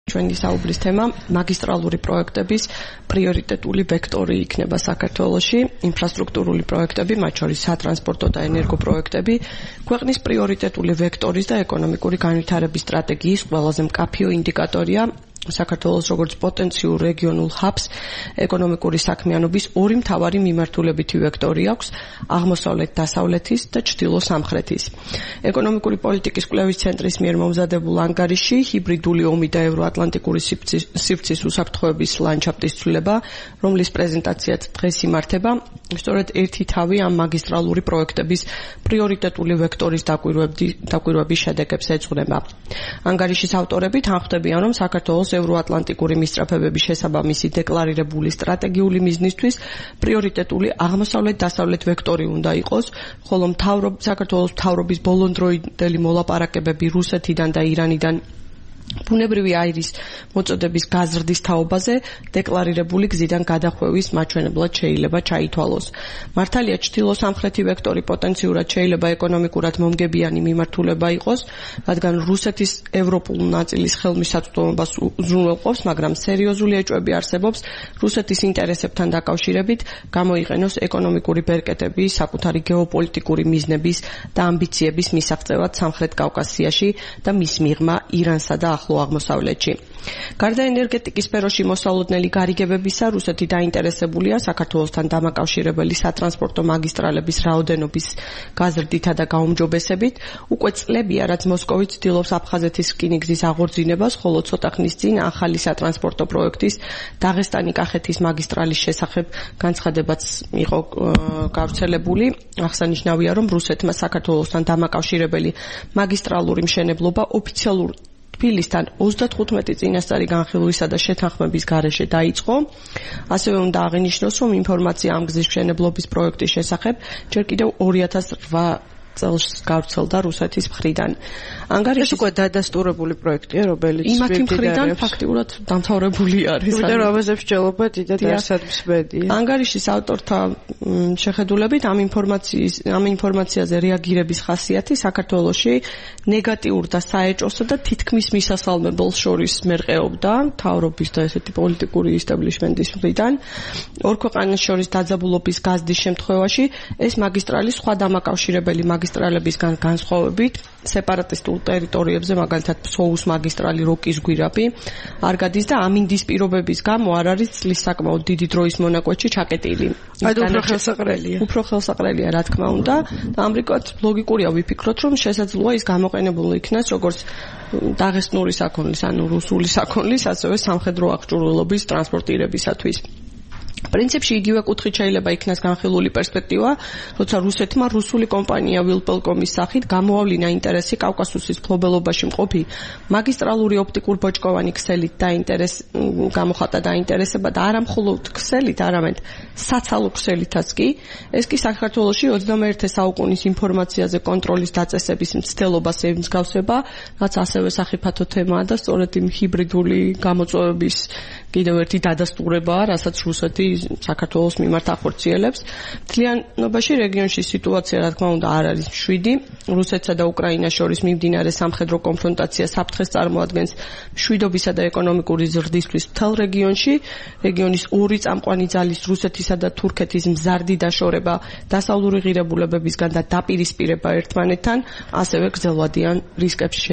ჩვენი საუბრის თემა მაგისტრალური პროექტების პრიორიტეტული ვექტორი იქნება საქართველოში, ინფრასტრუქტურული პროექტები, მათ შორის სატრანსპორტო და ენერგო პროექტები, ქვეყნის პრიორიტეტული ვექტორის და ეკონომიკური განვითარების სტრატეგიის ყველაზე მკაფიო ინდიკატორია საქართველოს როგორც პოტენციურ რეგიონულ ჰაბს ეკონომიკური საქმიანობის ორი მთავარი მიმართულებითი ვექტორი აქვს აღმოსავლეთ-დასავლეთის და ჩრდილო-სამხრეთის. ეკონომიკური პოლიტიკის კვლევის ცენტრის მიერ მომზადებულ ანგარიშში ჰიბრიდული ომი და ევროატლანტიკური სივრცის უსაფრთხოების ლანდშაფტის ცვლილება, რომლის პრეზენტაციაც დღეს იმართება, სწორედ ერთი თავი ამ მაგისტრალური პროექტების პრიორიტეტული ვექტორის დაკვირვების შედეგებს ეძღვნება. ანგარიშის ავტორები თანხმდებიან, რომ საქართველოს ევროატლანტიკური მისწრაფებების შესაბამისი დეკლარირებული სტრატეგიული მიზნისთვის პრიორიტეტული აღმოსავლეთ-დასავლეთ ვექტორი უნდა იყოს, ხოლო საქართველოს მთავრობის ბოლონდროინდელი მოლაპარაკებები რუსეთიდან და ირანიდან ბუნებრივი აირის მოწოდების გაზრდის თაობაზე დეკლარირებული გზიდან გადახვევის მაჩვენებლად შეიძლება ჩაითვალოს. მართალია ჩრდილო-სამხრეთი ვექტორი პოტენციურად შეიძლება ეკონომიკურად მომგებიანი მიმართულება იყოს, რადგან რუსეთის ევროპულ ნაწილის ხელმისაწვდომობას უზრუნველყოფს, მაგრამ სერიოზული ეჭვები არსებობს რუსეთის ინტერესებთან დაკავშირებით გამოიყენოს ეკონომიკური ბერკეტები საკუთარი გეოპოლიტიკური მიზნების და ამბიციების მისაღწევად სამხრეთ კავკასიაში და მის მიღმა ირანსა და ახლო აღმოსავლეთში. გარდა ენერგეტიკის სფეროში მოსალოდნელი გარიგებებისა, რუსეთი დაინტერესებულია საქართველოსთან დამაკავშირებელი სატრანსპორტო მაგისტრალების რაოდენობის გაზრდითა და გაუმჯობესებით. უკვე წლებია, რაც მოსკოვი ცდილობს აფხაზეთის რკინიგზის აღორძინებას, ხოლო ცოტა ხნის წინ ახალი სატრანსპორტო პროექტის დაღესტანი-კახეთის მაგისტრალის შესახებ განცხადებაც იყო გავრცელებული. აღსანიშნავია, რომ რუსეთმა საქართველოსთან დამაკავშირებელი მაგისტრალური მშენებლობა ოფიციალურ თბილისთან 35 წინასწარი განხილვისა და შეთანხმების გარეშე დაიწყო. ასევე უნდა აღინიშნოს, რომ ინფორმაცია ამ გზის მშენებლობის პროექტის შესახებ ჯერ კიდევ 2008 წელს გავრცელდა რუსეთის მხრიდან. ანგარიში უკვე დადასტურებული პროექტია, რომელიც იმათი მხრიდან ფაქტიურად დამთავრებული არის. იმიტომ რომ ამაზე მსჯელობა დიდად არსადმსმენია. ანგარიშის ავტორთა შეხედულებით ამ ინფორმაციაზე რეაგირების ხასიათი საქართველოში ნეგატიურ და საეჭვოსა და თითქმის მისასალმებელს შორის მერყეობდა მთავრობის და ესეთი პოლიტიკური ისტაბლიშმენტის მხრიდან. ორ ქვეყანას შორის დაძაბულობის გაზრდის შემთხვევაში ეს მაგისტრალი სხვა დამაკავშირებელი მაგისტრალებისგან განსხვავებით სეპარატისტულ ტერიტორიებზე, მაგალითად ფსოუს მაგისტრალი, როკის გვირაბი არ გადის და ამინდის პირობების გამო არ არის წლის საკმაოდ დიდი დროის მონაკვეთში ჩაკეტილი. უფრო ხელსაყრელია, რა თქმა უნდა, და ამრიგად ლოგიკურია ვიფიქროთ, რომ შესაძლოა ის გამოყენებული იქნას როგორც დაღესტნური საქონლის, ანუ რუსული საქონლის, ასევე სამხედრო აღჭურვილობის ტრანსპორტირებისათვის. პრინციპში იგივე კუთხით შეიძლება იქნას განხილული პერსპექტივა, როცა რუსეთმა რუსული კომპანია ვილპელკომის სახით გამოავლინა ინტერესი კავკასუსის ფლობელობაში მყოფი მაგისტრალური ოპტიკურ-ბოჭკოვანი ქსელით გამოხატა დაინტერესება და არა მხოლოდ ქსელით, არამედ საცალო ქსელითაც კი. ეს კი საქართველოში 21 საუკუნის ინფორმაციაზე კონტროლის დაწესების მცდელობას ემსგავსება, რაც ასევე სახიფათო თემაა და სწორედ იმ ჰიბრიდული გამოწვევების კიდევ ერთი დადასტურებაა, რასაც რუსეთი საქართველოს მიმართ ახორციელებს. მთლიანობაში რეგიონში სიტუაცია, რა თქმა უნდა, არ არის მშვიდი. რუსეთსა და უკრაინას შორის მიმდინარე სამხედრო კონფრონტაცია საფრთხეს წარმოადგენს მშვიდობისა და ეკონომიკური ზრდისთვის მთელ რეგიონში. რეგიონის ორი წამყვანი ძალის რუსეთისა და თურქეთის მზარდი დაშორება, დასავლური ღირებულებებისგან და დაპირისპირება ერთმანეთთან, ასევე გრძელვადიან რისკებს